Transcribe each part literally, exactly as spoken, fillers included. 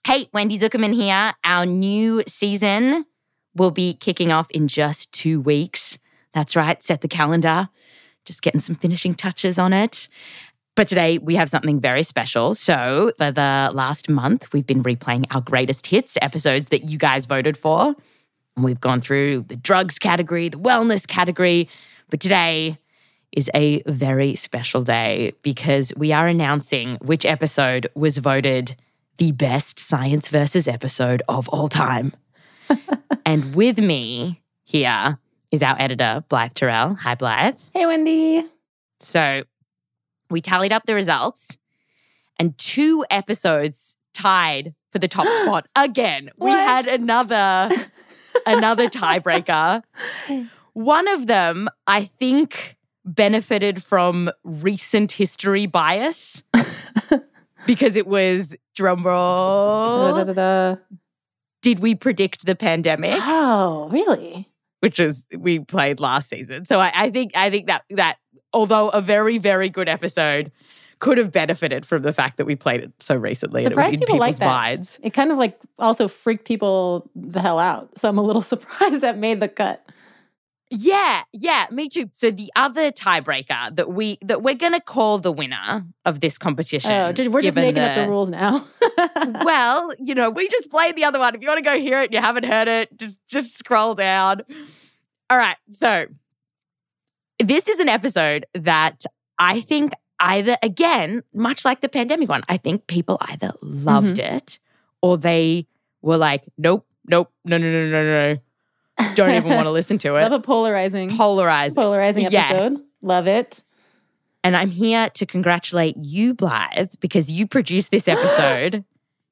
Hey, Wendy Zuckerman here. Our new season will be kicking off in just two weeks. That's right, set the calendar. Just getting some finishing touches on it. But today we have something very special. So for the last month, we've been replaying our greatest hits episodes that you guys voted for. And we've gone through the drugs category, the wellness category. But today is a very special day because we are announcing which episode was voted the best Science Versus episode of all time. And with me here is our editor, Blythe Terrell. Hi, Blythe. Hey, Wendy. So we tallied up the results and two episodes tied for the top spot again. We had another, another tiebreaker. One of them, I think, benefited from recent history bias because it was, drumroll, Da, da, da, da. Did we predict the pandemic? Oh, really? Which is we played last season. So I, I think I think that that although a very, very good episode could have benefited from the fact that we played it so recently. Surprised and it was in people like people's that. minds. It kind of like also freaked people the hell out. So I'm a little surprised that made the cut. Yeah, yeah, me too. So the other tiebreaker that we that we're gonna call the winner of this competition. Oh, just- we're just given making up the rules now. Well, you know, we just played the other one. If you want to go hear it and you haven't heard it, just just scroll down. All right, so this is an episode that I think either, again, much like the pandemic one, I think people either loved Mm-hmm. it or they were like, nope, nope, no, no, no, no, no, no. Don't even want to listen to it. Love a polarizing, Polarizing. polarizing episode. Yes. Love it. And I'm here to congratulate you, Blythe, because you produced this episode.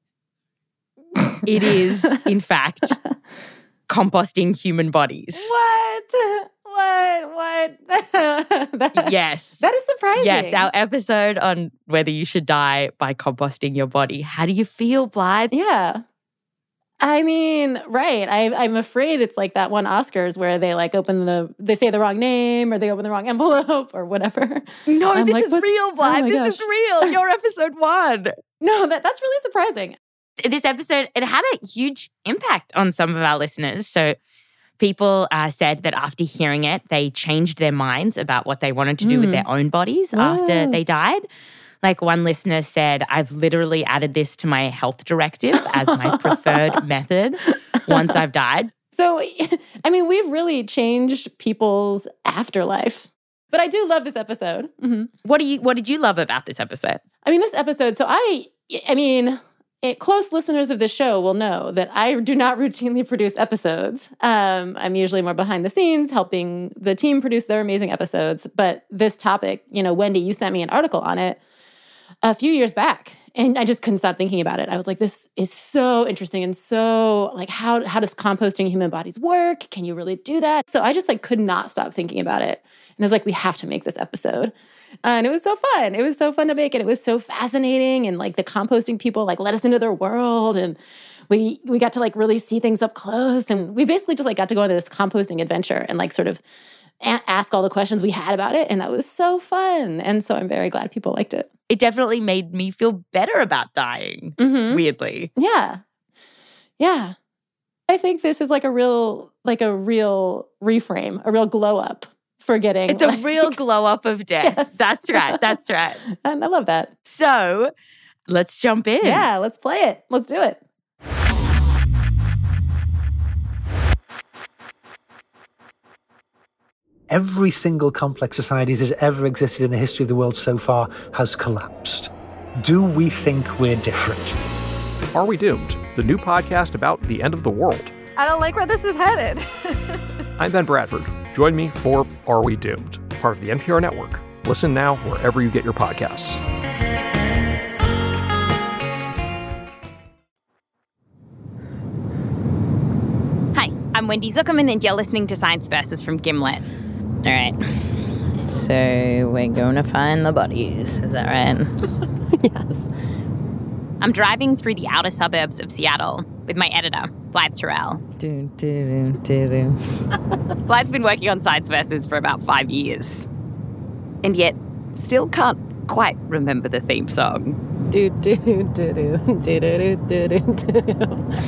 It is, in fact, composting human bodies. What? What? What? that, Yes. That is surprising. Yes, our episode on whether you should die by composting your body. How do you feel, Blythe? Yeah. I mean, right. I, I'm afraid it's like that one Oscars where they like open the, they say the wrong name or they open the wrong envelope or whatever. No, I'm this like, is what's- real, Blythe. oh my this is gosh. real. Your episode one. No, that, that's really surprising. This episode, it had a huge impact on some of our listeners. So people uh, said that after hearing it, they changed their minds about what they wanted to do with Mm. their own bodies after Wow. they died. Like one listener said, I've literally added this to my health directive as my preferred method once I've died. So, I mean, we've really changed people's afterlife. But I do love this episode. Mhm. What do you? What did you love about this episode? I mean, this episode, so I, I mean, it, close listeners of the show will know that I do not routinely produce episodes. Um, I'm usually more behind the scenes, helping the team produce their amazing episodes. But this topic, you know, Wendy, you sent me an article on it a few years back, and I just couldn't stop thinking about it. I was like, this is so interesting and so like, how how does composting human bodies work? Can you really do that? So I just like could not stop thinking about it. And I was like, we have to make this episode. And it was so fun. It was so fun to make it. It was so fascinating. And like the composting people like let us into their world. And we we got to like really see things up close. And we basically just like got to go on this composting adventure and like sort of a- ask all the questions we had about it. And that was so fun. And so I'm very glad people liked it. It definitely made me feel better about dying, Mm-hmm. weirdly. Yeah. Yeah. I think this is like a real, like a real reframe, a real glow up for getting. It's a like- real glow up of death. Yes. That's right. That's right. And I love that. So let's jump in. Yeah, let's play it. Let's do it. Every single complex society that has ever existed in the history of the world so far has collapsed. Do we think we're different? Are We Doomed? The new podcast about the end of the world. I don't like where this is headed. I'm Ben Bradford. Join me for Are We Doomed? Part of the N P R network. Listen now wherever you get your podcasts. Hi, I'm Wendy Zuckerman, and you're listening to Science Versus from Gimlet. All right. So we're going to find the bodies. Is that right? Yes. I'm driving through the outer suburbs of Seattle with my editor, Blythe Terrell. Do, do, do, do. Blythe's been working on Science Versus for about five years. And yet, still can't quite remember the theme song. Do, do, do, do, do, do, do, do, do.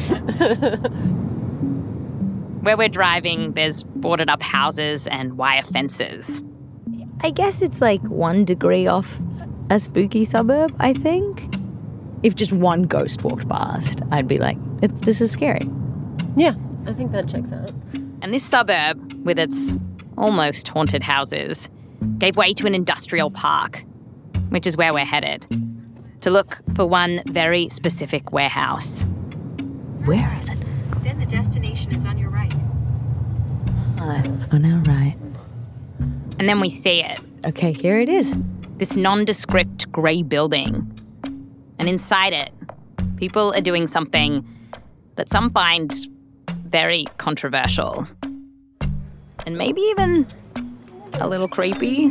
Where we're driving, there's boarded up houses and wire fences. I guess it's like one degree off a spooky suburb, I think. If just one ghost walked past, I'd be like, it, this is scary. Yeah, I think that checks out. And this suburb, with its almost haunted houses, gave way to an industrial park, which is where we're headed, to look for one very specific warehouse. Where is it? Then the destination is on your right. Uh, on our right. And then we see it. Okay, here it is. This nondescript grey building. And inside it, people are doing something that some find very controversial. And maybe even a little creepy.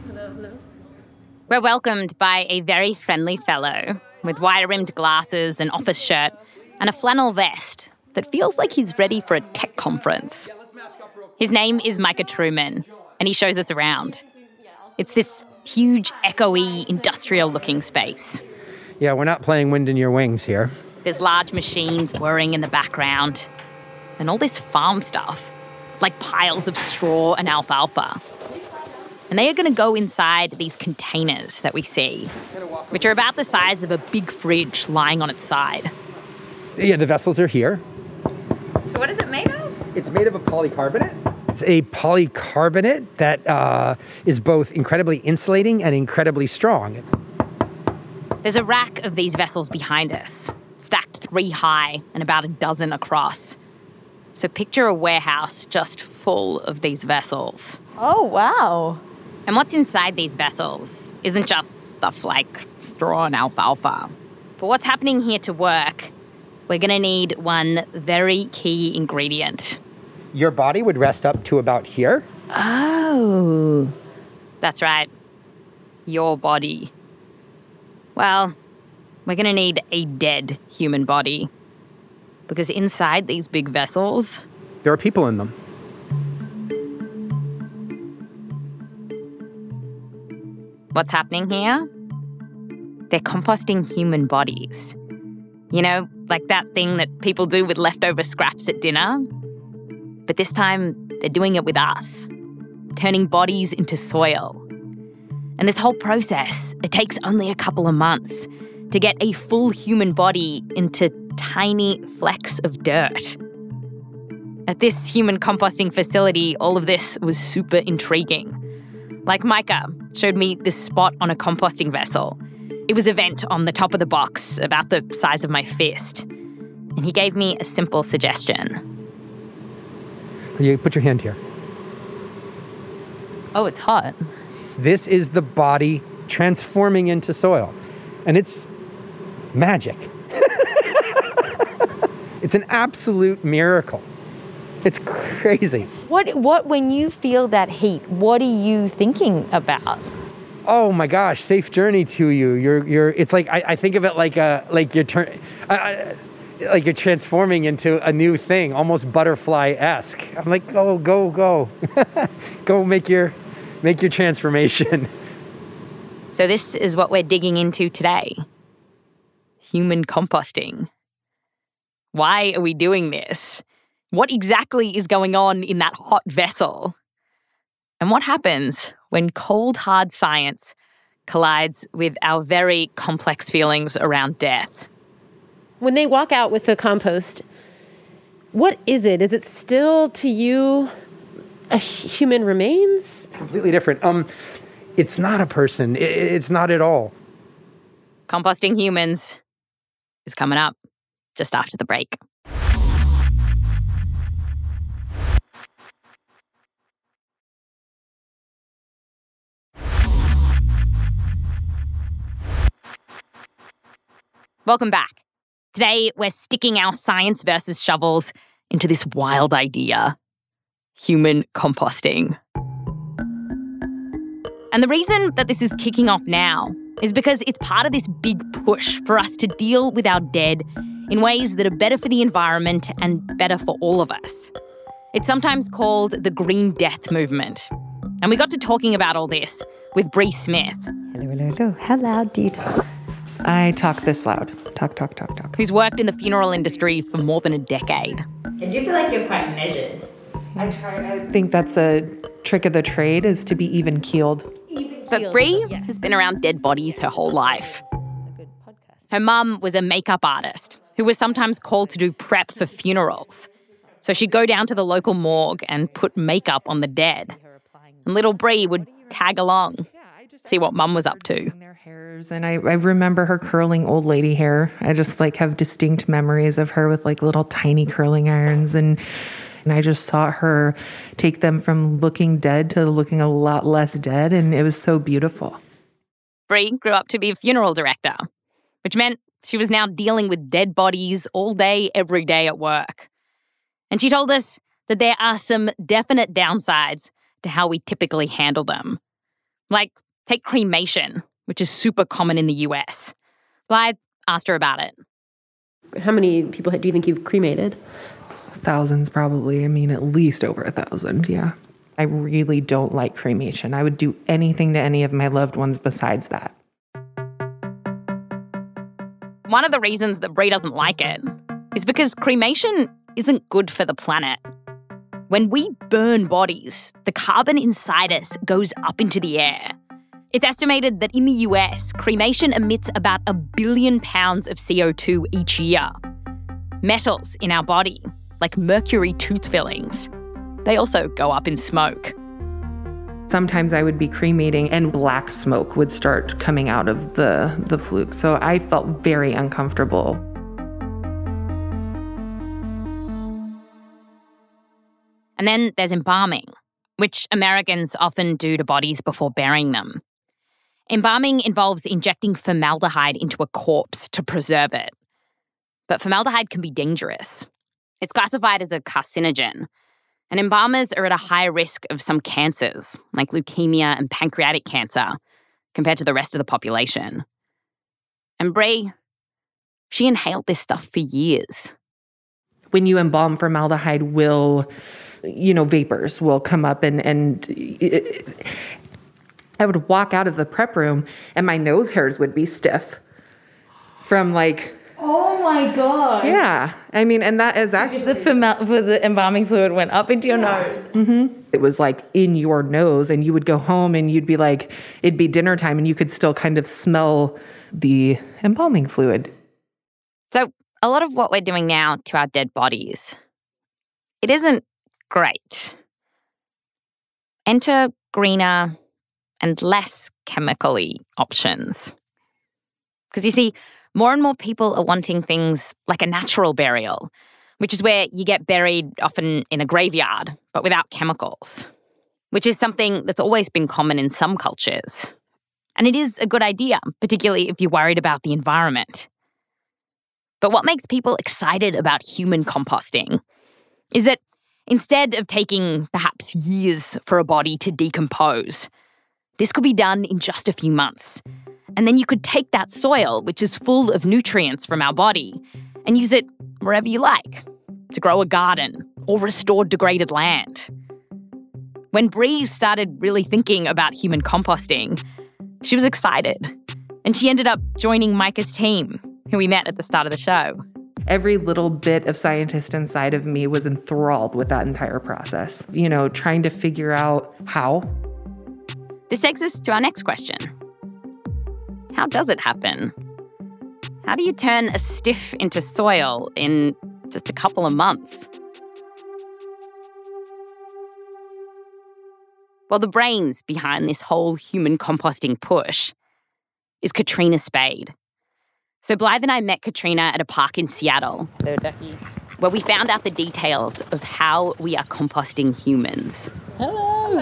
We're welcomed by a very friendly fellow with wire-rimmed glasses, an office shirt, and a flannel vest that feels like he's ready for a tech conference. His name is Micah Truman, and he shows us around. It's this huge, echoey, industrial-looking space. Yeah, we're not playing Wind in Your Wings here. There's large machines whirring in the background, and all this farm stuff, like piles of straw and alfalfa. And they are going to go inside these containers that we see, which are about the size of a big fridge lying on its side. Yeah, the vessels are here. So what is it made of? It's made of a polycarbonate. It's a polycarbonate that uh, is both incredibly insulating and incredibly strong. There's a rack of these vessels behind us, stacked three high and about a dozen across. So picture a warehouse just full of these vessels. Oh, wow. And what's inside these vessels isn't just stuff like straw and alfalfa. For what's happening here to work, we're going to need one very key ingredient. Your body would rest up to about here. Oh. That's right. Your body. Well, we're going to need a dead human body. Because inside these big vessels, there are people in them. What's happening here? They're composting human bodies. You know, like that thing that people do with leftover scraps at dinner. But this time, they're doing it with us, turning bodies into soil. And this whole process, it takes only a couple of months to get a full human body into tiny flecks of dirt. At this human composting facility, all of this was super intriguing. Like Micah showed me this spot on a composting vessel. It was a vent on the top of the box, about the size of my fist. And he gave me a simple suggestion. You put your hand here. Oh, it's hot. This is the body transforming into soil. And it's magic. It's an absolute miracle. It's crazy. What, what, when you feel that heat, what are you thinking about? Oh my gosh, safe journey to you. You're, you're, it's like, I, I think of it like a, like you're turn, I, I, like you're transforming into a new thing, almost butterfly-esque. I'm like, oh, go, go. Go make your, make your transformation. So this is what we're digging into today. Human composting. Why are we doing this? What exactly is going on in that hot vessel? And what happens when cold, hard science collides with our very complex feelings around death? When they walk out with the compost, what is it? Is it still, to you, a human remains? It's completely different. Um, it's not a person. It, it's not at all. Composting Humans is coming up just after the break. Welcome back. Today, we're sticking our science versus shovels into this wild idea: human composting. And the reason that this is kicking off now is because it's part of this big push for us to deal with our dead in ways that are better for the environment and better for all of us. It's sometimes called the Green Death Movement. And we got to talking about all this with Bree Smith, Hello, hello, hello. How loud do you talk? I talk this loud. Talk, talk, talk, talk. who's worked in the funeral industry for more than a decade. I do feel like you're quite measured. I try. I think that's a trick of the trade, is to be even keeled. But Bree has been around dead bodies her whole life. Her mum was a makeup artist who was sometimes called to do prep for funerals. So she'd go down to the local morgue and put makeup on the dead. And little Bree would tag along, see what mum was up to. Their hairs, and I, I remember her curling old lady hair. I just like have distinct memories of her with like little tiny curling irons, and and I just saw her take them from looking dead to looking a lot less dead, and it was so beautiful. Bree grew up to be a funeral director, which meant she was now dealing with dead bodies all day, every day at work. And she told us that there are some definite downsides to how we typically handle them. Like, take cremation, which is super common in the U S. Blythe asked her about it. How many people do you think you've cremated? Thousands, probably. I mean, at least over a thousand, yeah. I really don't like cremation. I would do anything to any of my loved ones besides that. One of the reasons that Bree doesn't like it is because cremation isn't good for the planet. When we burn bodies, the carbon inside us goes up into the air. It's estimated that in the U S, cremation emits about a billion pounds of C O two each year. Metals in our body, like mercury tooth fillings, they also go up in smoke. Sometimes I would be cremating and black smoke would start coming out of the, the fluke. So I felt very uncomfortable. And then there's embalming, which Americans often do to bodies before burying them. Embalming involves injecting formaldehyde into a corpse to preserve it. But formaldehyde can be dangerous. It's classified as a carcinogen. And embalmers are at a high risk of some cancers, like leukemia and pancreatic cancer, compared to the rest of the population. And Bree, she inhaled this stuff for years. When you embalm, formaldehyde will, you know, vapors will come up, and, and it, I would walk out of the prep room and my nose hairs would be stiff from like... Oh my God. Yeah. I mean, and that is actually... The, formal- the embalming fluid went up into your nose. Mm-hmm. It was like in your nose, and you would go home and you'd be like, it'd be dinner time and you could still kind of smell the embalming fluid. So a lot of what we're doing now to our dead bodies, it isn't great. Enter greener and less chemically options. Because you see, more and more people are wanting things like a natural burial, which is where you get buried often in a graveyard, but without chemicals, which is something that's always been common in some cultures. And it is a good idea, particularly if you're worried about the environment. But what makes people excited about human composting is that instead of taking perhaps years for a body to decompose, this could be done in just a few months. And then you could take that soil, which is full of nutrients from our body, and use it wherever you like, to grow a garden or restore degraded land. When Bree started really thinking about human composting, she was excited. And she ended up joining Micah's team, who we met at the start of the show. Every little bit of scientist inside of me was enthralled with that entire process, you know, trying to figure out how. This takes us to our next question. How does it happen? How do you turn a stiff into soil in just a couple of months? Well, the brains behind this whole human composting push is Katrina Spade. So Blythe and I met Katrina at a park in Seattle. Hello, Ducky. Where we found out the details of how we are composting humans. Hello.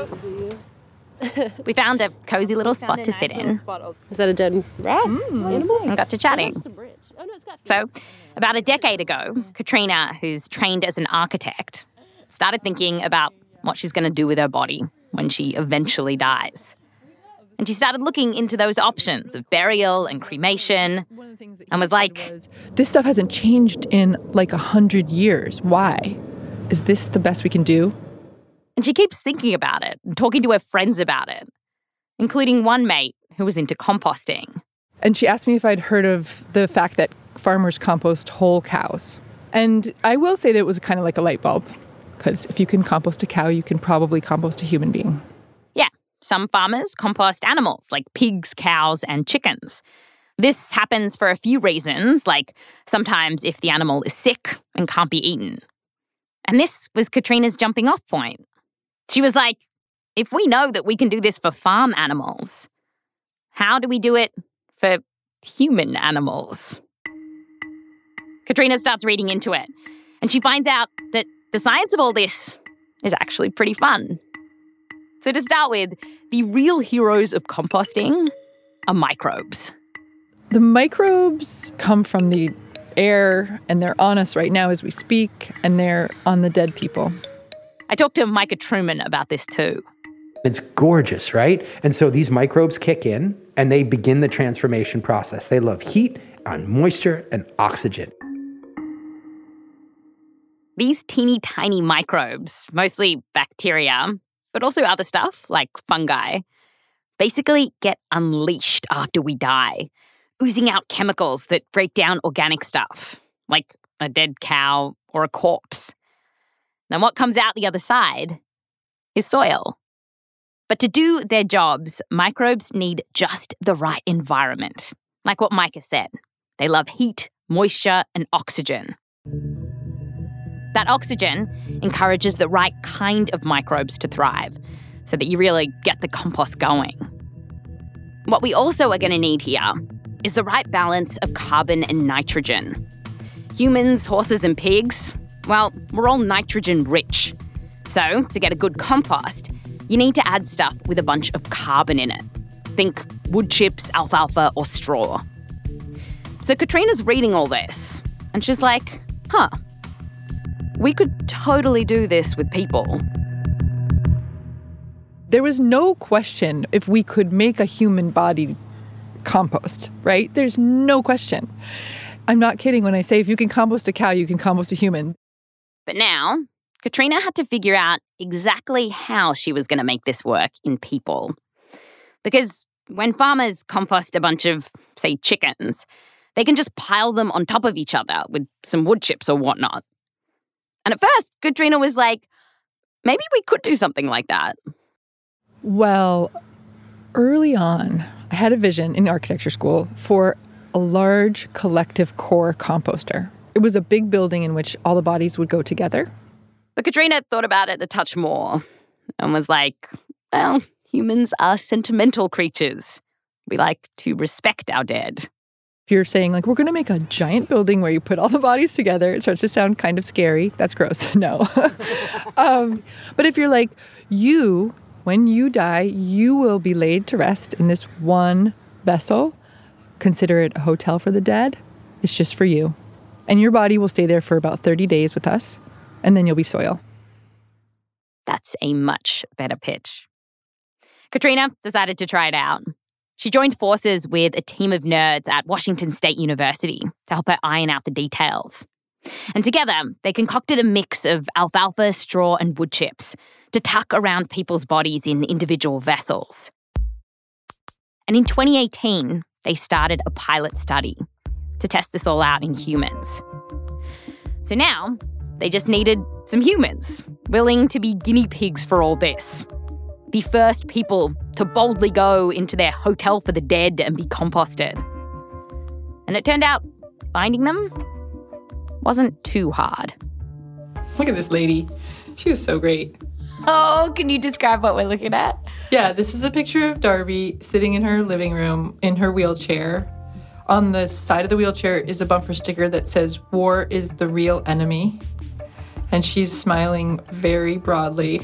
We found a cozy little spot to sit in. Is that a dead rat Mm. animal? And got to chatting. It's a bridge. Oh, no, it's got So, about a decade ago, Katrina, who's trained as an architect, started thinking about what she's going to do with her body when she eventually dies. And she started looking into those options of burial and cremation and was like, this stuff hasn't changed in like a hundred years. Why? Is this the best we can do? and she keeps thinking about it and talking to her friends about it. including one mate who was into composting. And she asked me if I'd heard of the fact that farmers compost whole cows. And I will say that it was kind of like a light bulb, because if you can compost a cow, you can probably compost a human being. Yeah, some farmers compost animals like pigs, cows, and chickens. This happens for a few reasons, like sometimes if the animal is sick and can't be eaten. And this was Katrina's jumping off point. She was like, if we know that we can do this for farm animals, how do we do it for human animals? Katrina starts reading into it, and she finds out that the science of all this is actually pretty fun. So to start with, the real heroes of composting are microbes. The microbes come from the air, and they're on us right now as we speak, and they're on the dead people. I talked to Micah Truman about this too. It's gorgeous, right? And so these microbes kick in, and they begin the transformation process. They love heat and moisture and oxygen. These teeny tiny microbes, mostly bacteria, but also other stuff like fungi, basically get unleashed after we die, oozing out chemicals that break down organic stuff, like a dead cow or a corpse. Then what comes out the other side is soil. But to do their jobs, microbes need just the right environment. Like what Micah said, they love heat, moisture, and oxygen. That oxygen encourages the right kind of microbes to thrive so that you really get the compost going. What we also are going to need here is the right balance of carbon and nitrogen. Humans, horses, and pigs, well, we're all nitrogen rich. So to get a good compost, you need to add stuff with a bunch of carbon in it. Think wood chips, alfalfa, or straw. So Katrina's reading all this, and she's like, huh, we could totally do this with people. There was no question if we could make a human body compost, right? There's no question. I'm not kidding when I say if you can compost a cow, you can compost a human. But now, Katrina had to figure out exactly how she was going to make this work in people. Because when farmers compost a bunch of, say, chickens, they can just pile them on top of each other with some wood chips or whatnot. And at first, Katrina was like, maybe we could do something like that. Well, early on, I had a vision in architecture school for a large collective core composter. It was a big building in which all the bodies would go together. But Katrina thought about it a touch more and was like, well, humans are sentimental creatures. We like to respect our dead. If you're saying, like, we're going to make a giant building where you put all the bodies together, it starts to sound kind of scary. That's gross. No. um, but if you're like, you, when you die, you will be laid to rest in this one vessel. Consider it a hotel for the dead. It's just for you. And your body will stay there for about thirty days with us, and then you'll be soil. That's a much better pitch. Katrina decided to try it out. She joined forces with a team of nerds at Washington State University to help her iron out the details. And together, they concocted a mix of alfalfa, straw, and wood chips to tuck around people's bodies in individual vessels. And in twenty eighteen, they started a pilot study to test this all out in humans. So now, they just needed some humans willing to be guinea pigs for all this. The first people to boldly go into their hotel for the dead and be composted. And it turned out finding them wasn't too hard. Look at this lady. She was so great. Oh, can you describe what we're looking at? Yeah, this is a picture of Darby sitting in her living room in her wheelchair. On the side of the wheelchair is a bumper sticker that says, "War is the real enemy." And she's smiling very broadly.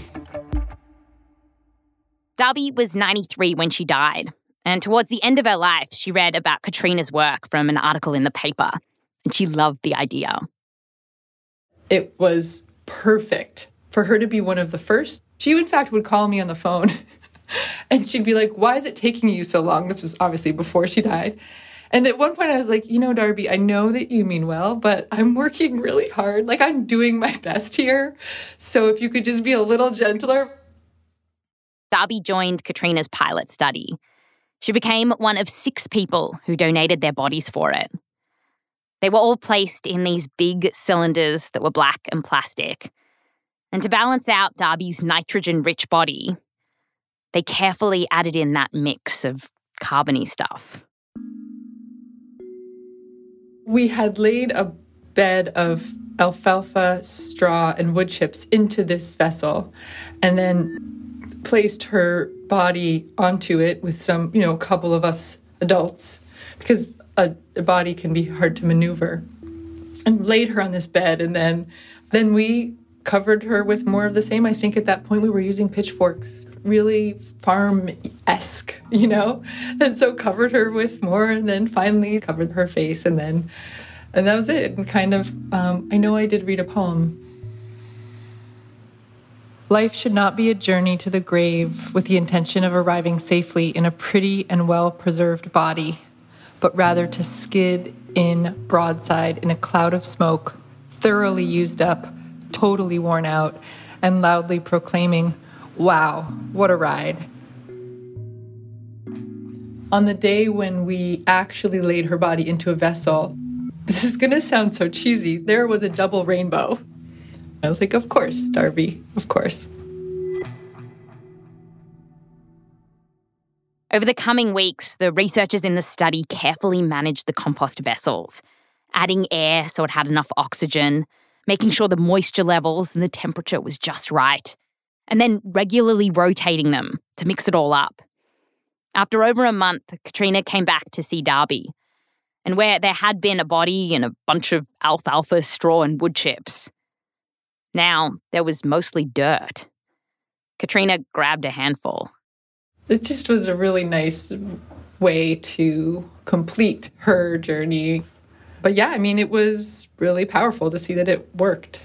Darby was ninety-three when she died, and towards the end of her life, she read about Katrina's work from an article in the paper, and she loved the idea. It was perfect for her to be one of the first. She, in fact, would call me on the phone, and she'd be like, "Why is it taking you so long?" This was obviously before she died. And at one point, I was like, you know, Darby, I know that you mean well, but I'm working really hard. Like, I'm doing my best here. So if you could just be a little gentler. Darby joined Katrina's pilot study. She became one of six people who donated their bodies for it. They were all placed in these big cylinders that were black and plastic. And to balance out Darby's nitrogen-rich body, they carefully added in that mix of carbony stuff. We had laid a bed of alfalfa, straw, and wood chips into this vessel and then placed her body onto it with some, you know, a couple of us adults, because a, a body can be hard to maneuver, and laid her on this bed. And then, then we covered her with more of the same. I think at that point we were using pitchforks, really farm-esque, you know? And so covered her with more, and then finally covered her face, and then, and that was it. And kind of, um, I know I did read a poem. Life should not be a journey to the grave with the intention of arriving safely in a pretty and well-preserved body, but rather to skid in broadside in a cloud of smoke, thoroughly used up, totally worn out, and loudly proclaiming, "Wow, what a ride." On the day when we actually laid her body into a vessel, this is going to sound so cheesy, there was a double rainbow. I was like, of course, Darby, of course. Over the coming weeks, the researchers in the study carefully managed the compost vessels, adding air so it had enough oxygen, making sure the moisture levels and the temperature was just right, and then regularly rotating them to mix it all up. After over a month, Katrina came back to see Darby, and where there had been a body and a bunch of alfalfa, straw, and wood chips, now there was mostly dirt. Katrina grabbed a handful. It just was a really nice way to complete her journey. But yeah, I mean, it was really powerful to see that it worked.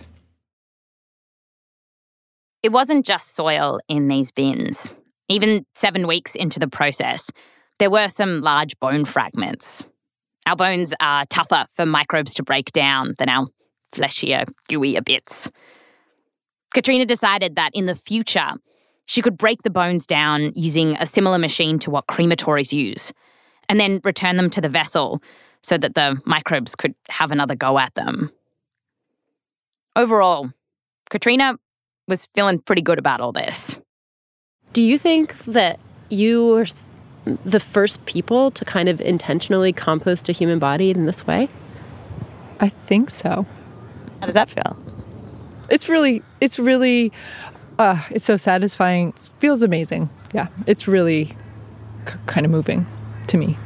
It wasn't just soil in these bins. Even seven weeks into the process, there were some large bone fragments. Our bones are tougher for microbes to break down than our fleshier, gooier bits. Katrina decided that in the future, she could break the bones down using a similar machine to what crematories use, and then return them to the vessel so that the microbes could have another go at them. Overall, Katrina was feeling pretty good about all this. Do you think that you were the first people to kind of intentionally compost a human body in this way? I think so. How does that feel? It's really, it's really, uh, it's so satisfying. It feels amazing. Yeah, it's really c- kind of moving to me.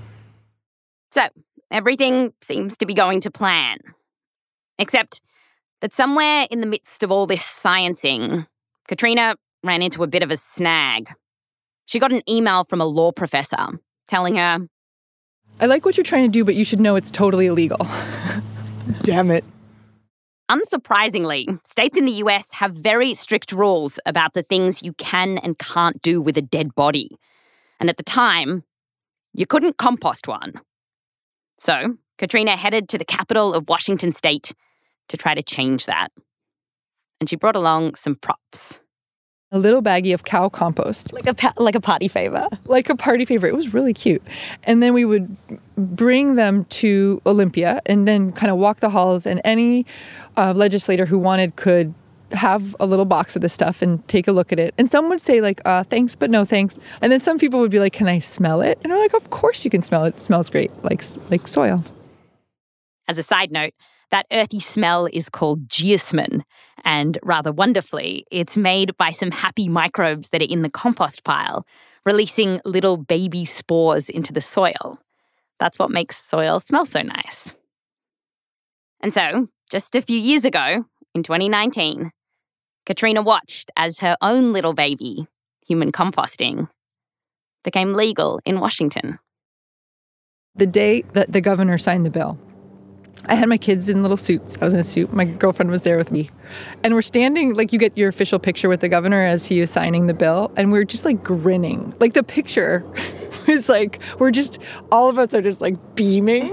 So, everything seems to be going to plan. Except that somewhere in the midst of all this sciencing, Katrina ran into a bit of a snag. She got an email from a law professor telling her, I like what you're trying to do, but you should know it's totally illegal. Damn it. Unsurprisingly, states in the U S have very strict rules about the things you can and can't do with a dead body. And at the time, you couldn't compost one. So, Katrina headed to the capital of Washington State to try to change that. And she brought along some props. A little baggie of cow compost. Like a pa- like a party favor. Like a party favor. It was really cute. And then we would bring them to Olympia and then kind of walk the halls, and any uh, legislator who wanted could have a little box of this stuff and take a look at it. And some would say like, uh, thanks, but no thanks. And then some people would be like, can I smell it? And I'm like, of course you can smell it. It smells great, like like soil. As a side note, that earthy smell is called geosmin, and rather wonderfully, it's made by some happy microbes that are in the compost pile, releasing little baby spores into the soil. That's what makes soil smell so nice. And so, just a few years ago, in twenty nineteen, Katrina watched as her own little baby, human composting, became legal in Washington. The day that the governor signed the bill, I had my kids in little suits. I was in a suit. My girlfriend was there with me. And we're standing, like you get your official picture with the governor as he was signing the bill. And we're just like grinning. Like the picture was like, we're just, all of us are just like beaming.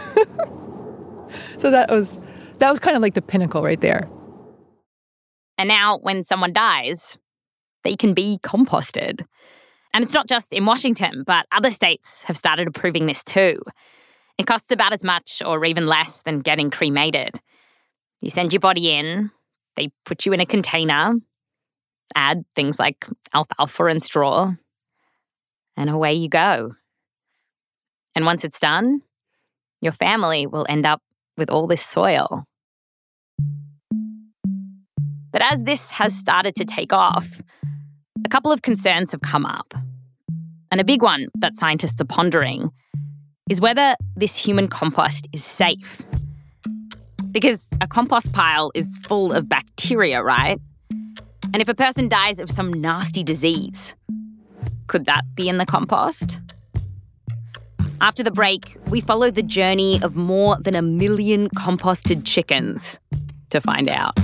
So that was, that was kind of like the pinnacle right there. And now when someone dies, they can be composted. And it's not just in Washington, but other states have started approving this too. It costs about as much or even less than getting cremated. You send your body in, they put you in a container, add things like alfalfa and straw, and away you go. And once it's done, your family will end up with all this soil. But as this has started to take off, a couple of concerns have come up. And a big one that scientists are pondering is whether this human compost is safe. Because a compost pile is full of bacteria, right? And if a person dies of some nasty disease, could that be in the compost? After the break, we follow the journey of more than a million composted chickens to find out.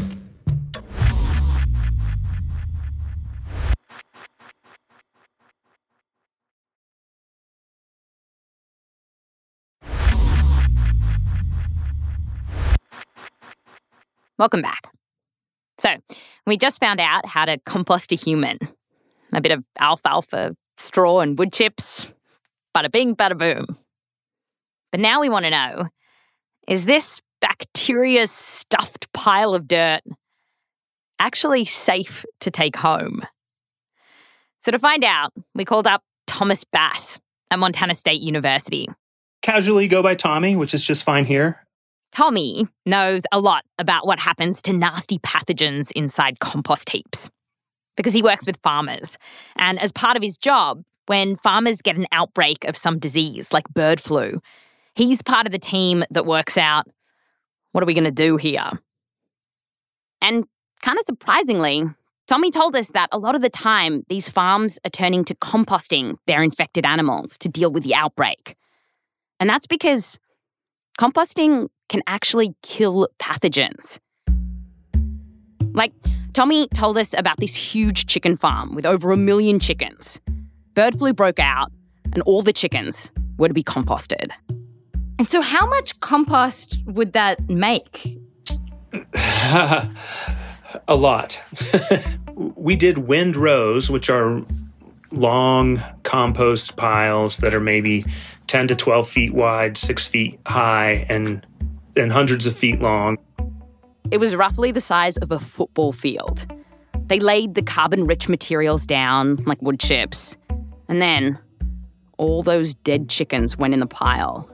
Welcome back. So, we just found out how to compost a human. A bit of alfalfa, straw and wood chips. Bada bing, bada boom. But now we want to know, is this bacteria-stuffed pile of dirt actually safe to take home? So to find out, we called up Thomas Bass at Montana State University. Casually go by Tommy, which is just fine here. Tommy knows a lot about what happens to nasty pathogens inside compost heaps because he works with farmers. And as part of his job, when farmers get an outbreak of some disease like bird flu, he's part of the team that works out, what are we going to do here? And kind of surprisingly, Tommy told us that a lot of the time, these farms are turning to composting their infected animals to deal with the outbreak. And that's because composting can actually kill pathogens. Like, Tommy told us about this huge chicken farm with over a million chickens. Bird flu broke out, and all the chickens were to be composted. And so how much compost would that make? A lot. We did windrows, which are long compost piles that are maybe ten to twelve feet wide, six feet high, and, and hundreds of feet long. It was roughly the size of a football field. They laid the carbon-rich materials down, like wood chips, and then all those dead chickens went in the pile.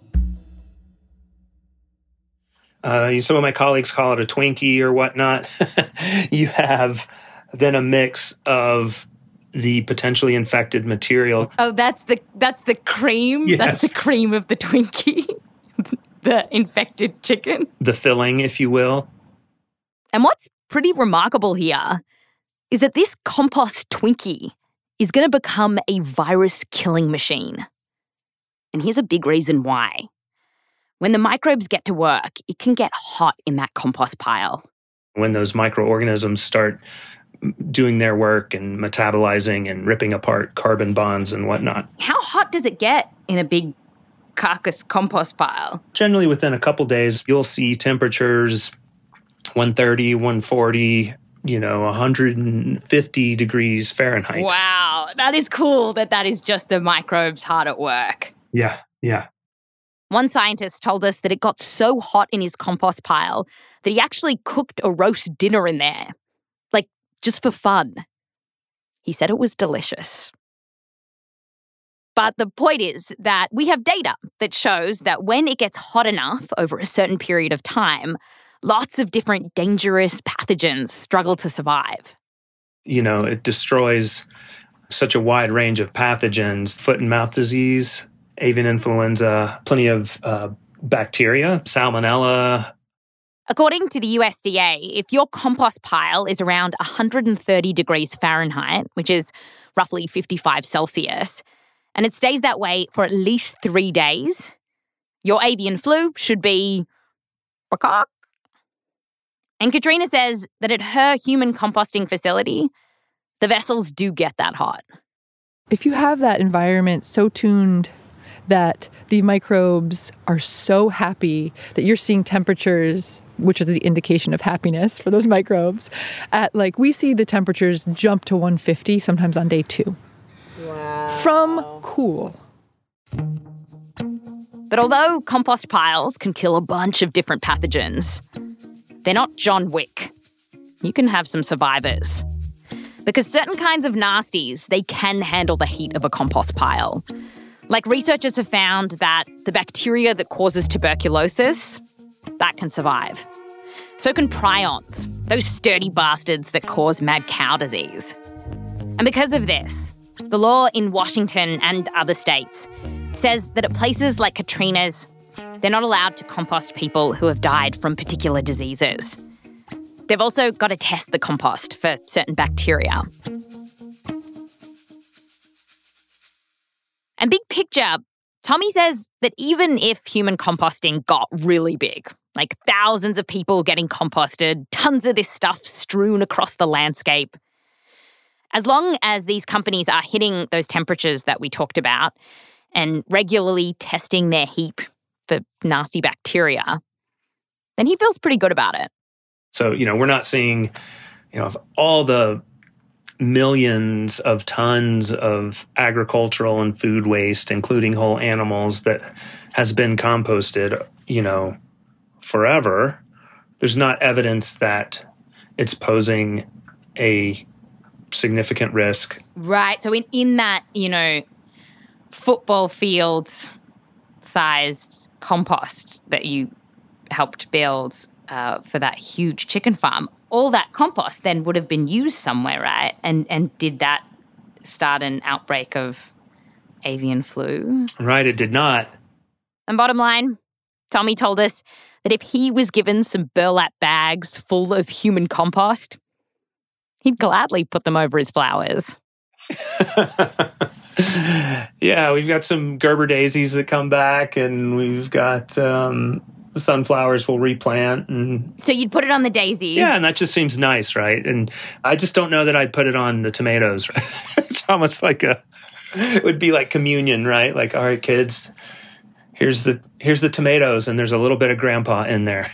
Uh, some of my colleagues call it a Twinkie or whatnot. You have then a mix of the potentially infected material. Oh, that's the that's the cream? Yes. That's the cream of the Twinkie? The infected chicken? The filling, if you will. And what's pretty remarkable here is that this compost Twinkie is going to become a virus-killing machine. And here's a big reason why. When the microbes get to work, it can get hot in that compost pile. When those microorganisms start doing their work and metabolizing and ripping apart carbon bonds and whatnot. How hot does it get in a big carcass compost pile? Generally within a couple days, you'll see temperatures one thirty, one forty, you know, one hundred fifty degrees Fahrenheit. Wow, that is cool that that is just the microbes hard at work. Yeah, yeah. One scientist told us that it got so hot in his compost pile that he actually cooked a roast dinner in there. Like, just for fun. He said it was delicious. But the point is that we have data that shows that when it gets hot enough over a certain period of time, lots of different dangerous pathogens struggle to survive. You know, it destroys such a wide range of pathogens, foot and mouth disease, avian influenza, plenty of uh, bacteria, salmonella. According to the U S D A, if your compost pile is around one hundred thirty degrees Fahrenheit, which is roughly fifty-five Celsius, and it stays that way for at least three days, your avian flu should be cock. And Katrina says that at her human composting facility, the vessels do get that hot. If you have that environment so tuned that the microbes are so happy that you're seeing temperatures which is the indication of happiness for those microbes, at like, we see the temperatures jump to one fifty, sometimes on day two. Wow. From cool. But although compost piles can kill a bunch of different pathogens, they're not John Wick. You can have some survivors. Because certain kinds of nasties, they can handle the heat of a compost pile. Like, researchers have found that the bacteria that causes tuberculosis, that can survive. So can prions, those sturdy bastards that cause mad cow disease. And because of this, the law in Washington and other states says that at places like Katrina's, they're not allowed to compost people who have died from particular diseases. They've also got to test the compost for certain bacteria. And big picture, Tommy says that even if human composting got really big, like thousands of people getting composted, tons of this stuff strewn across the landscape, as long as these companies are hitting those temperatures that we talked about and regularly testing their heap for nasty bacteria, then he feels pretty good about it. So, you know, we're not seeing, you know, all the millions of tons of agricultural and food waste, including whole animals, that has been composted, you know, forever. There's not evidence that it's posing a significant risk. Right. So in, in that, you know, football fields sized compost that you helped build uh, for that huge chicken farm, all that compost then would have been used somewhere, right? And and did that start an outbreak of avian flu? Right, it did not. And bottom line, Tommy told us that if he was given some burlap bags full of human compost, he'd gladly put them over his flowers. Yeah, we've got some Gerber daisies that come back, and we've got um, sunflowers we'll replant. And so you'd put it on the daisies? Yeah, and that just seems nice, right? And I just don't know that I'd put it on the tomatoes. It's almost like a, it would be like communion, right? Like, all right, kids, here's the here's the tomatoes, and there's a little bit of grandpa in there.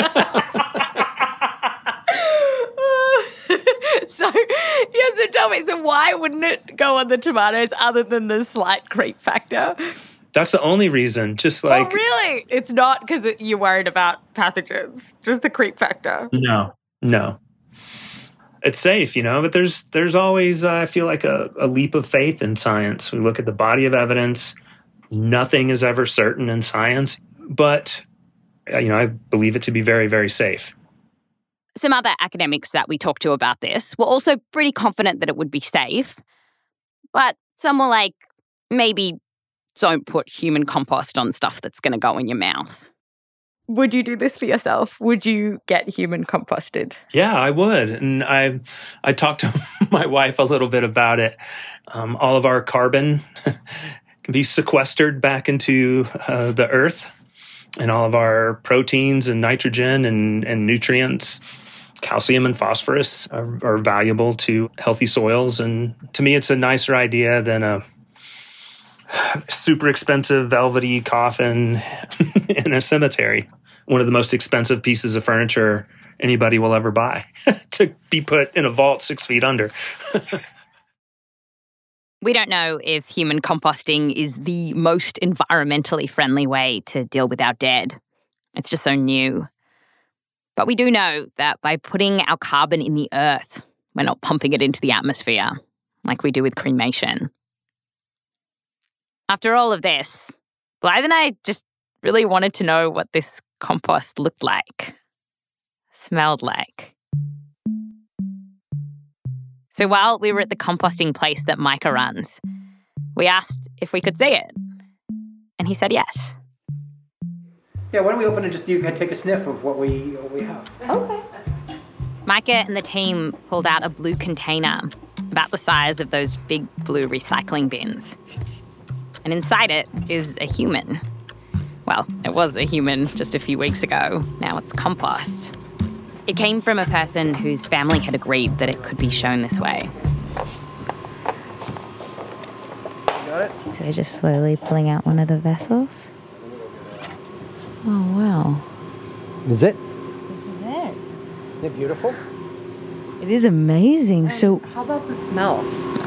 So, yeah, so tell me, so why wouldn't it go on the tomatoes other than the slight creep factor? That's the only reason, just like... Oh, really? It's not because it, you're worried about pathogens, just the creep factor? No, no. It's safe, you know, but there's there's always, uh, I feel like, a, a leap of faith in science. We look at the body of evidence. Nothing is ever certain in science, but, you know, I believe it to be very, very safe. Some other academics that we talked to about this were also pretty confident that it would be safe, but some were like, maybe don't put human compost on stuff that's going to go in your mouth. Would you do this for yourself? Would you get human composted? Yeah, I would. And I I talked to my wife a little bit about it. Um, all of our carbon can be sequestered back into uh, the earth, and all of our proteins and nitrogen and, and nutrients, calcium and phosphorus are, are valuable to healthy soils. And to me, it's a nicer idea than a super expensive velvety coffin in a cemetery. One of the most expensive pieces of furniture anybody will ever buy to be put in a vault six feet under. We don't know if human composting is the most environmentally friendly way to deal with our dead. It's just so new. But we do know that by putting our carbon in the earth, we're not pumping it into the atmosphere like we do with cremation. After all of this, Blythe and I just really wanted to know what this compost looked like, smelled like. So while we were at the composting place that Micah runs, we asked if we could see it. And he said yes. Yeah, why don't we open and just you can take a sniff of what we what we have. Okay. Micah and the team pulled out a blue container about the size of those big blue recycling bins. And inside it is a human. Well, it was a human just a few weeks ago. Now it's compost. It came from a person whose family had agreed that it could be shown this way. Got it? So just slowly pulling out one of the vessels. Oh, wow. Is it? Isn't it beautiful? It is amazing. And so how about the smell?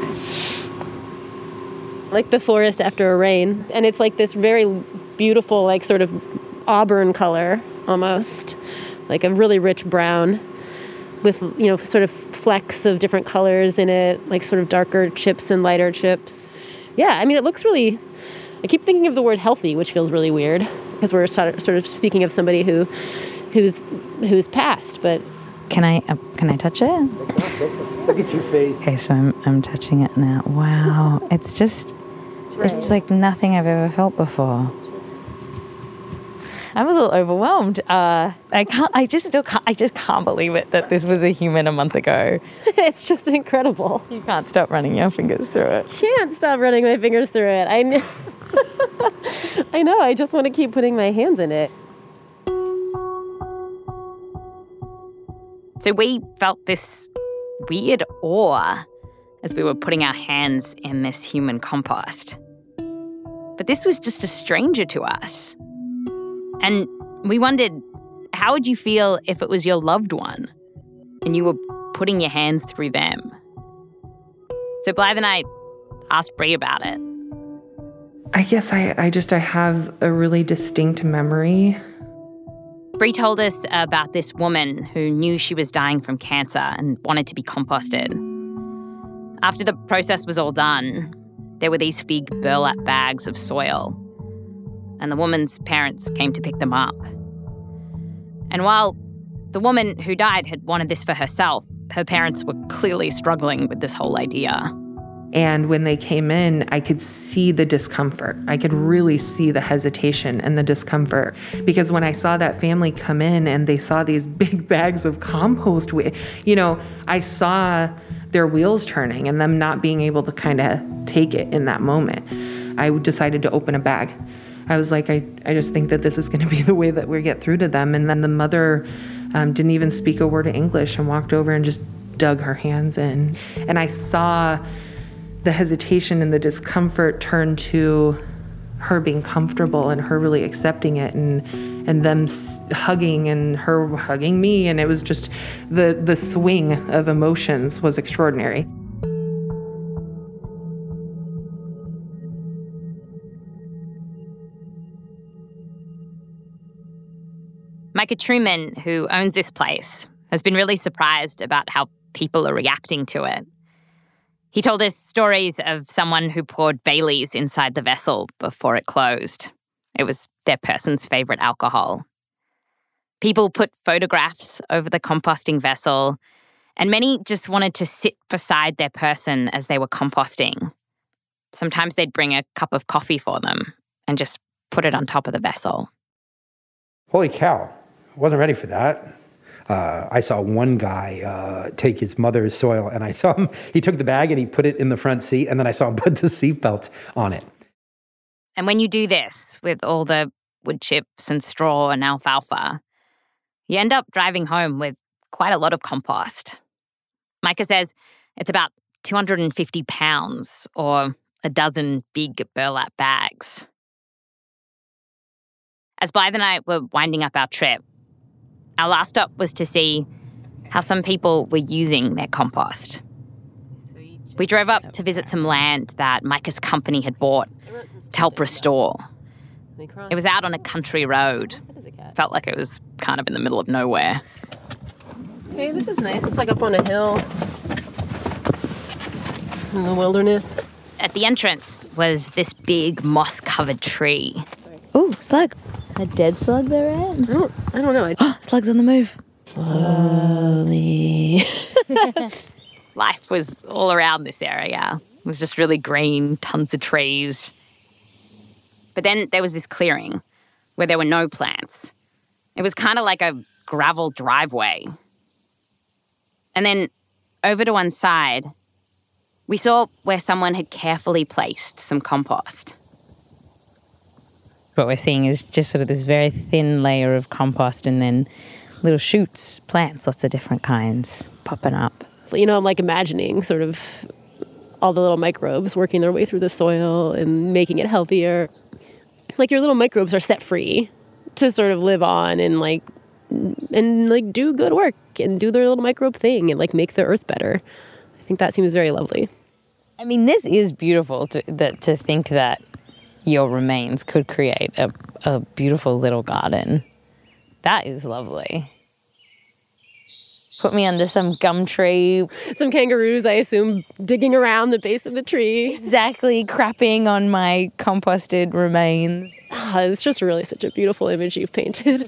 Like the forest after a rain. And it's like this very beautiful, like sort of auburn color almost. Like a really rich brown with, you know, sort of flecks of different colors in it, like sort of darker chips and lighter chips. Yeah, I mean, it looks really, I keep thinking of the word healthy, which feels really weird because we're sort of speaking of somebody who, who's, who's passed, but. Can I, uh, can I touch it? Look at your face. Okay, so I'm, I'm touching it now. Wow. It's just, it's like nothing I've ever felt before. I'm a little overwhelmed. Uh, I can't. I just still can't. I just can't believe it that this was a human a month ago. It's just incredible. You can't stop running your fingers through it. Can't stop running my fingers through it. I know. I know. I just want to keep putting my hands in it. So we felt this weird awe as we were putting our hands in this human compost. But this was just a stranger to us. And we wondered, how would you feel if it was your loved one and you were putting your hands through them? So Blythe and I asked Bree about it. I guess I, I just, I have a really distinct memory. Bree told us about this woman who knew she was dying from cancer and wanted to be composted. After the process was all done, there were these big burlap bags of soil, and the woman's parents came to pick them up. And while the woman who died had wanted this for herself, her parents were clearly struggling with this whole idea. And when they came in, I could see the discomfort. I could really see the hesitation and the discomfort. Because when I saw that family come in and they saw these big bags of compost, you know, I saw their wheels turning and them not being able to kind of take it in that moment. I decided to open a bag. I was like, I, I just think that this is going to be the way that we get through to them. And then the mother um, didn't even speak a word of English and walked over and just dug her hands in. And I saw the hesitation and the discomfort turn to her being comfortable and her really accepting it, and and them hugging and her hugging me. And it was just, the, the swing of emotions was extraordinary. Micah Truman, who owns this place, has been really surprised about how people are reacting to it. He told us stories of someone who poured Baileys inside the vessel before it closed. It was their person's favourite alcohol. People put photographs over the composting vessel, and many just wanted to sit beside their person as they were composting. Sometimes they'd bring a cup of coffee for them and just put it on top of the vessel. Holy cow. I wasn't ready for that. Uh, I saw one guy uh, take his mother's soil, and I saw him, he took the bag and he put it in the front seat, and then I saw him put the seatbelt on it. And when you do this with all the wood chips and straw and alfalfa, you end up driving home with quite a lot of compost. Micah says it's about two hundred fifty pounds or a dozen big burlap bags. As Blythe and I were winding up our trip, our last stop was to see how some people were using their compost. We drove up to visit some land that Micah's company had bought to help restore. It was out on a country road. Felt like it was kind of in the middle of nowhere. Hey, this is nice. It's like up on a hill in the wilderness. At the entrance was this big moss-covered tree. Ooh, slug. A dead slug they're in? I don't, I don't know. I... Slug's on the move. Slowly. Life was all around this area. It was just really green, tons of trees. But then there was this clearing where there were no plants. It was kind of like a gravel driveway. And then over to one side, we saw where someone had carefully placed some compost. What we're seeing is just sort of this very thin layer of compost and then little shoots, plants, lots of different kinds popping up. You know, I'm like imagining sort of all the little microbes working their way through the soil and making it healthier. Like your little microbes are set free to sort of live on and like and like do good work and do their little microbe thing and like make the earth better. I think that seems very lovely. I mean, this is beautiful to that to think that your remains could create a, a beautiful little garden. That is lovely. Put me under some gum tree. Some kangaroos, I assume, digging around the base of the tree. Exactly, crapping on my composted remains. Oh, it's just really such a beautiful image you've painted.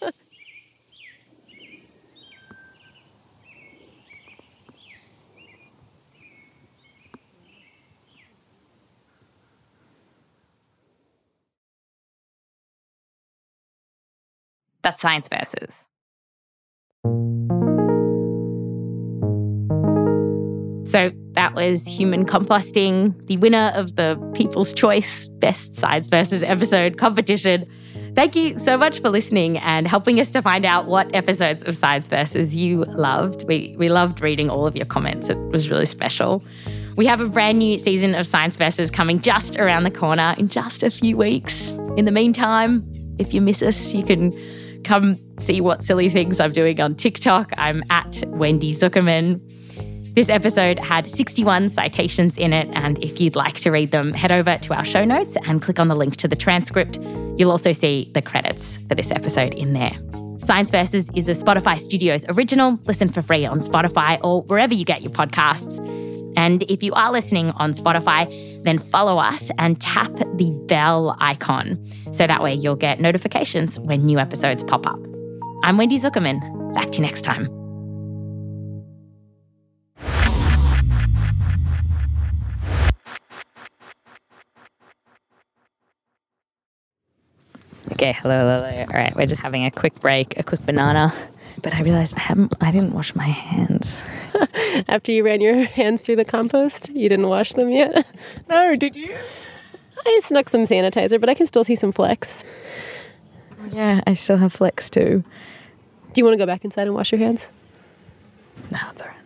That's Science Versus. So that was Human Composting, the winner of the People's Choice Best Science Versus episode competition. Thank you so much for listening and helping us to find out what episodes of Science Versus you loved. We, we loved reading all of your comments. It was really special. We have a brand new season of Science Versus coming just around the corner in just a few weeks. In the meantime, if you miss us, you can come see what silly things I'm doing on TikTok. I'm at Wendy Zuckerman. This episode had sixty-one citations in it, and if you'd like to read them, head over to our show notes and click on the link to the transcript. You'll also see the credits for this episode in there. Science Versus is a Spotify Studios original. Listen for free on Spotify or wherever you get your podcasts. And if you are listening on Spotify, then follow us and tap the bell icon. So that way you'll get notifications when new episodes pop up. I'm Wendy Zuckerman. Back to you next time. Okay, hello, hello, hello. All right, we're just having a quick break, a quick banana. But I realized I haven't, I didn't wash my hands. After you ran your hands through the compost, you didn't wash them yet? No, did you? I snuck some sanitizer, but I can still see some flecks. Yeah, I still have flecks too. Do you want to go back inside and wash your hands? No, it's all right.